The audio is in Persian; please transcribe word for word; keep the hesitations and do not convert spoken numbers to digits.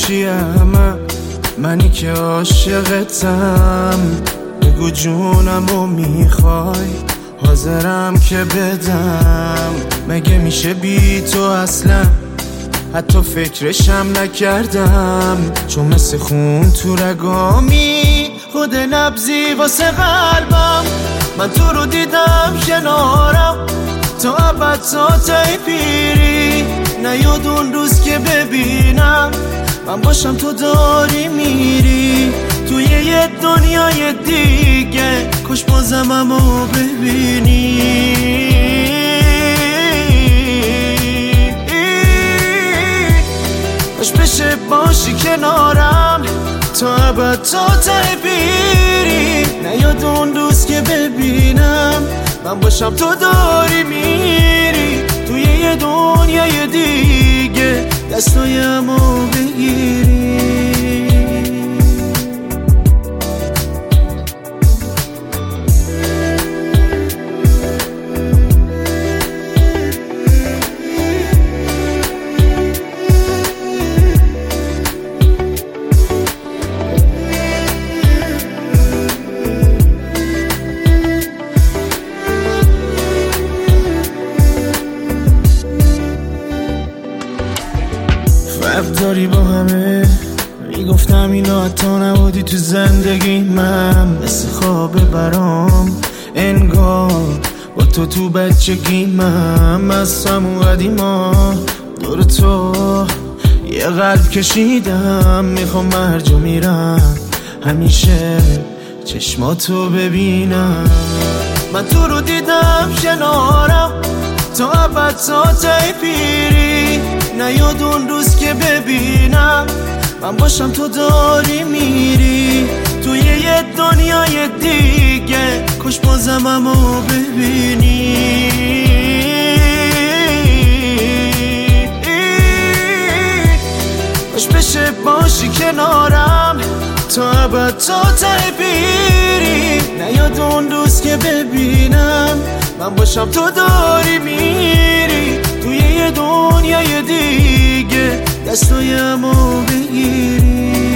چیم منی که عاشقتم، بگو جونمو میخوای حاضرم که بدم. مگه میشه بی تو اصلا حتی فکرشم نکردم، چون مثل خون تو رگامی خود نبضی واسه قلبم. من تو رو دیدم کنارم تا ابد تا ته پیری، نیاد اون روز که ببینم من باشم تو داری میری توی یه دنیای دیگه. کاش بازم امو ببینی، کاش بشه باشی کنارم تا ابد تا ته پیری، نیاد اون روز که ببینم من باشم تو داری میری توی یه دنیای دیگه، دستایمو بگیری. فرق داری با همه، میگفتم اینا حتی نبودی تو زندگی من، مثل خواب برام انگار با تو تو بچگی من. از همون قدیما دور تو یه قلب کشیدم، میخوام هر جا میرم همیشه چشماتو ببینم. من تو رو دیدم کنارم تا ابد تا ته پیری، نیاد اون روز که ببینم من باشم تو داری میری توی یه دنیای دیگه. کاش بازم امو ببینی، کاش بشه باشی کنارم تا ابد تا ته پیری، نیاد اون روز که ببینم من باشم تو داری میری توی یه دنیای دیگه، دستایمو بگیری.